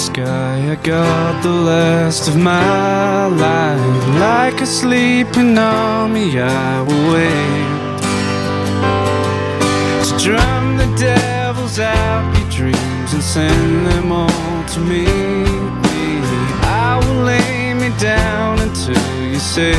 sky, I got the last of my life. Like a sleeping army, I will wait to drum the devils out your dreams and send them all to me. I will lay me down until you say,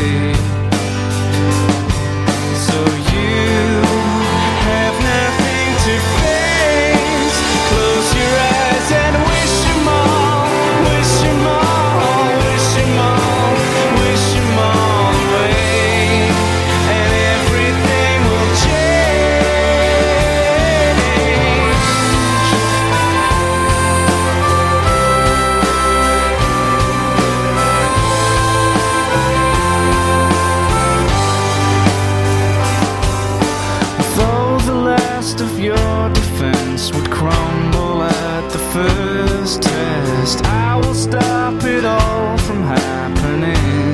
so you have nothing to face. Close your eyes and wish them all, wish them all, wish them all, wish them all away, and everything will change. Though the last of your defense would crumble at the first test, I will stop it all from happening.